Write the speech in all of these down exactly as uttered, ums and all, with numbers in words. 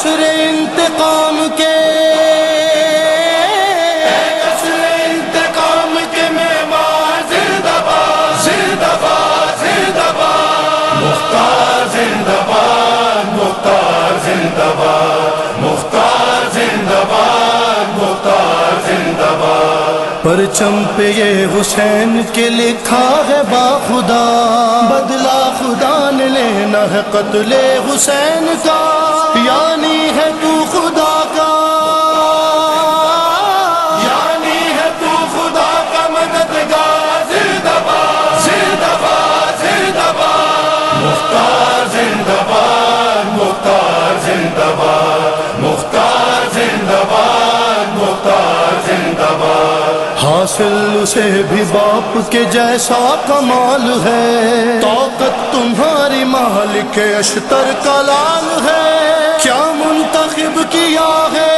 قصر انتقام کے قصر انتقام کے معمار زندہ باد زندہ باد زندہ باد مختار زندہ باد مختار زندہ باد مختار زندہ باد مختار زندہ باد پرچم پہ یہ حسین کے لکھا ہے با خدا بدلہ خدا نے لینا ہے قتل حسین کا یعنی ہے تو خدا کا یعنی ہے تو خدا کا مددگار زندہ باد زندہ باد زندہ باد مختار زندہ باد مختار زندہ باد مختار زندہ باد مختار زندہ باد حاصل اسے بھی باپ کے جیسا کمال ہے طاقت تمہاری مالک اشتر کا لال ہے کیا منتخب کیا ہے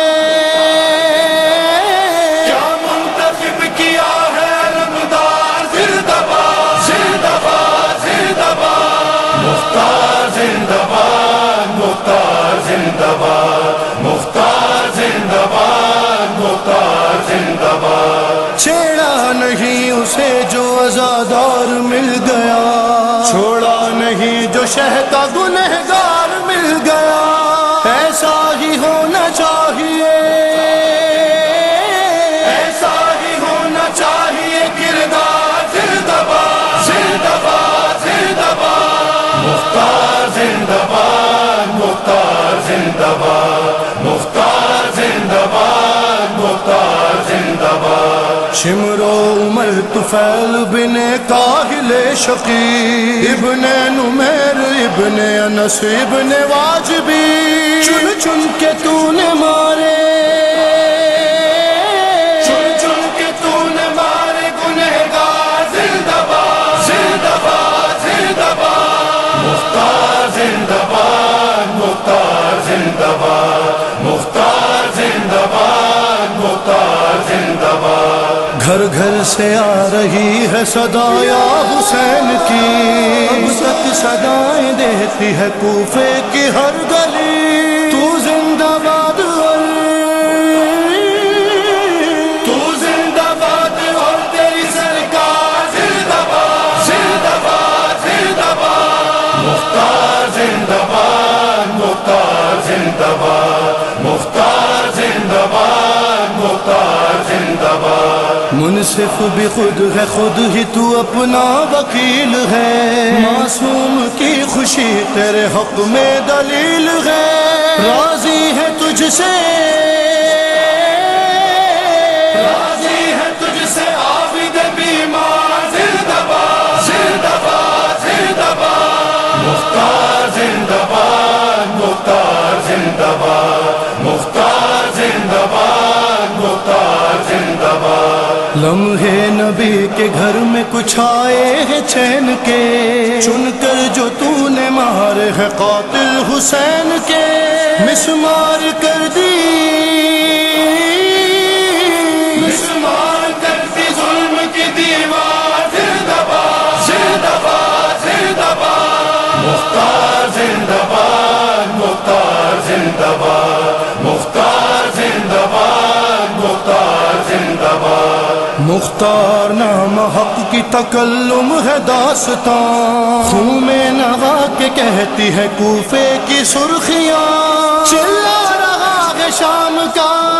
کیا منتخب کیا ہے علمدار زندہ باد زندہ باد زندہ باد مختار زندہ باد مختار زندہ باد مختار زندہ باد مختار زندہ باد چھیڑا نہیں اسے جو عزادار مل گیا چھوڑا نہیں جو شہ کا گنہگار مل گیا ایسا ہی ہونا چاہیے ایسا ہی ہونا چاہیے کردار زندہ باد زندہ باد زندہ باد مختار زندہ باد مختار زندہ باد مختار زندہ باد مختار زندہ باد شمرو عمر طفیل بن کاہل شقی ابن نمیر ابن انس ابن واجبی چن چن کے تو نے مارے چن چن کے تو نے مارے گنہگار زندہ باد زندہ باد زندہ باد مختار زندہ باد مختار زندہ باد مختار زندہ باد مختار زندہ باد گھر گھر سے آ رہی ہے صدا یا حسین کی اب تک صدائیں دیتی ہے کوفے کی ہر گلی تو زندہ باد اور تو زندہ باد اور تیری سرکار زندہ باد زندہ باد زندہ باد مختار زندہ باد مختار زندہ باد مختار زندہ باد مختار زندہ باد منصف بھی خود ہے خود ہی تو اپنا وکیل ہے معصوم کی خوشی تیرے حق میں دلیل ہے راضی ہے تجھ سے راضی ہے تجھ سے عابد بیمار زندہ باد زندہ باد زندہ باد مختار زندہ باد مختار زندہ باد مختار زندہ باد مختار زندہ باد لمحے نبی کے گھر میں کچھ آئے ہیں چین کے چن کر جو تو نے مارے ہے قاتل حسین کے مسمار کر دی مسمار کر دی ظلم کی دیوار زندہ باد زندہ باد زندہ باد مختار زندہ باد مختار زندہ باد مختار زندہ باد مختار زندہ باد مختار نام حق کی تکلم ہے داستان خون میں نغا کے کہتی ہے کوفے کی سرخیاں چلا رہا ہے شام کا